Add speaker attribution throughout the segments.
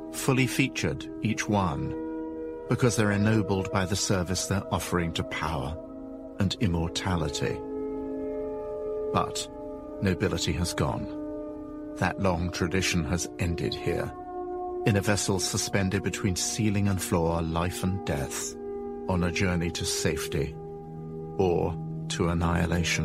Speaker 1: fully featured, each one, because they're ennobled by the service they're offering to power and immortality. But nobility has gone. That long tradition has ended here, in a vessel suspended between ceiling and floor, life and death, on a journey to safety or to annihilation.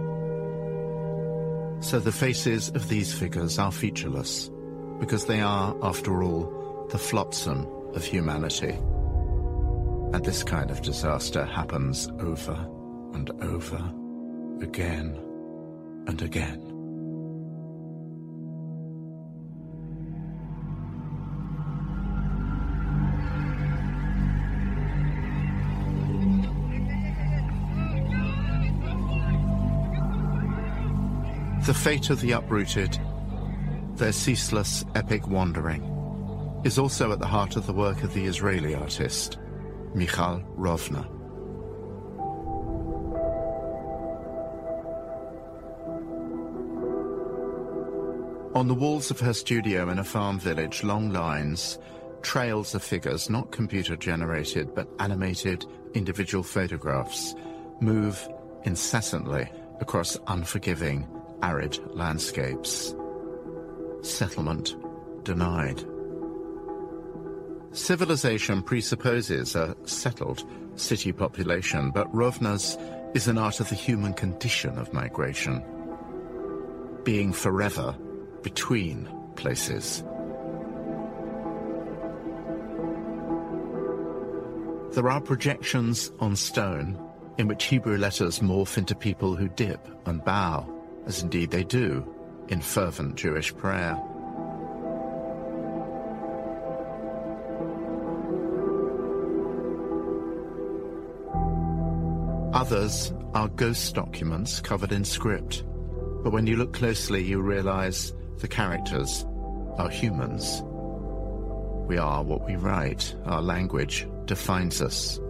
Speaker 1: So the faces of these figures are featureless, because they are, after all, the flotsam of humanity. And this kind of disaster happens over and over, again and again. The fate of the uprooted, their ceaseless epic wandering, is also at the heart of the work of the Israeli artist, Michal Rovner. On the walls of her studio in a farm village, long lines, trails of figures, not computer-generated, but animated individual photographs, move incessantly across unforgiving, arid landscapes. Settlement denied. Civilization presupposes a settled city population, but Rovner's is an art of the human condition of migration, being forever between places. There are projections on stone in which Hebrew letters morph into people who dip and bow, as indeed they do in fervent Jewish prayer. Others are ghost documents covered in script, but when you look closely you realize the characters are humans. We are what we write. Our language defines us.